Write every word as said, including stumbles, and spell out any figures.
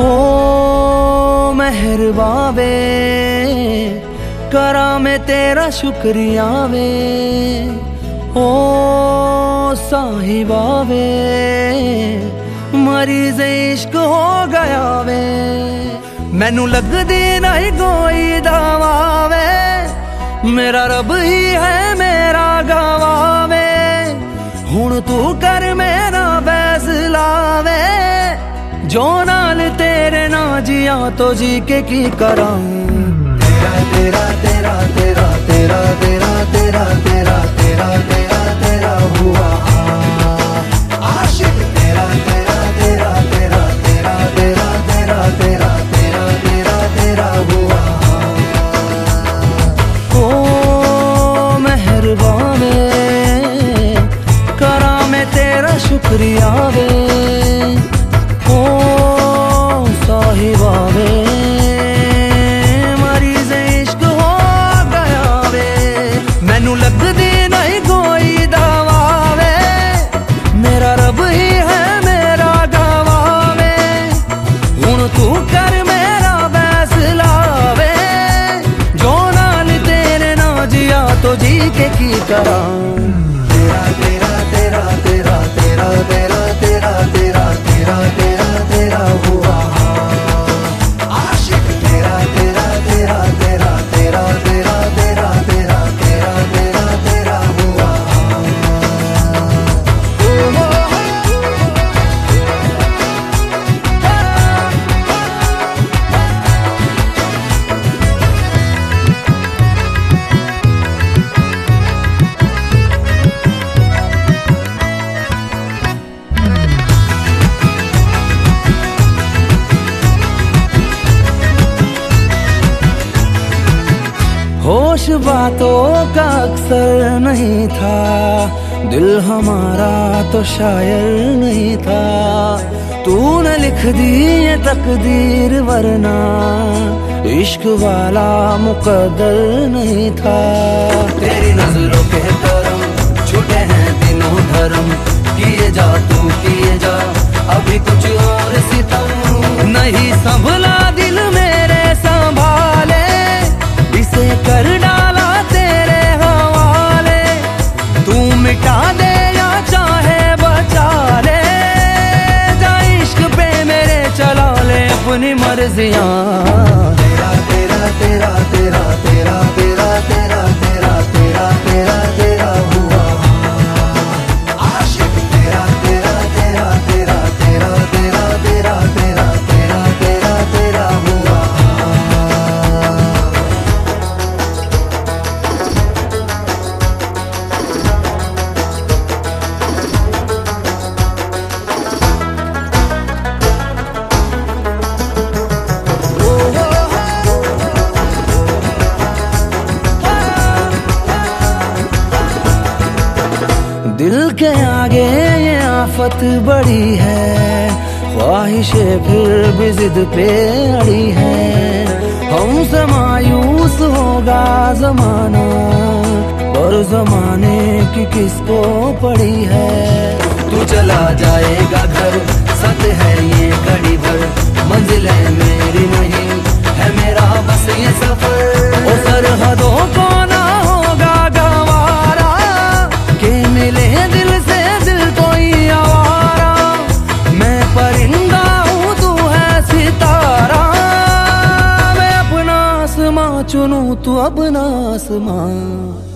ओ मेहरबा वे करा मैं तेरा शुक्रिया वे, ओ साहिबा वे मरीज इश्क हो गया वे। मैनू लगदी नहीं कोई दवा वे, मेरा रब ही है मेरा गवा वे। हुण तू कर मेरा फैसला वे, जो नाल तेरे ना जिया तो जी के की करां। तेरा तेरा तेरा तेरा तेरा तेरा तेरा तेरा तेरा तेरा तेरा हुआ आशिक। तेरा तेरा तेरा तेरा तेरा तेरा तेरा तेरा तेरा तेरा तेरा हुआ। ओ मेहरबा वे करा मैं तेरा शुक्रिया वे, ओ साहिबा वे मरीज इश्क हो गया वे। मैनू लगदी नहीं कोई दवा वे, मेरा रब ही है मेरा गवा वे। हुण तू कर मेरा फैसला वे, जो नाल तेरे ना जिया तो जी के की करां। तेरा तेरा तेरा तेरा तेरा तेरा तेरा तेरा तेरा तेरा तेरा हुआ आशिक। तेरा तेरा तेरा तेरा तेरा तेरा तेरा तेरा तेरा तेरा तेरा हुआ। होश बातों का अक्सर नहीं था, दिल हमारा तो शायर नहीं था। तूने लिख दी ये तकदीर वरना इश्क वाला मुकद्दर नहीं था। तेरी नजरों के करम छूटे हैं दिनों धर्म, किए जा तू किए जा अभी कुछ और सितम। नहीं संभला दिल मेरे संभाले, इसे कर डाला तेरे हवाले। तू मिटा दे या चाहे बचा ले, जा इश्क पे मेरे चला ले अपनी मर्जियां। तेरा तेरा तेरा तेरा तेरा तेरा तेरा तेरा तेरा तेरा तेरा हुआ आशिक। तेरा तेरा तेरा तेरा तेरा तेरा तेरा तेरा तेरा तेरा तेरा हुआ। दिल के आगे ये आफत बड़ी है, ख्वाहिशें फिर भी जिद पे अड़ी है। हमसे मायूस होगा जमाना, और जमाने की किसको पड़ी है। तू चला जाएगा घर सत है ये घड़ी भर, मंजिलें मेरी नहीं है मेरा बस ये सफर। ओ सरहदों को ना होगा गवारा, के मिले दिल से दिल कोई आवारा। मैं परिंदा हूँ तू है सितारा, मैं अपना आसमां चुनूं तू अपना आसमां।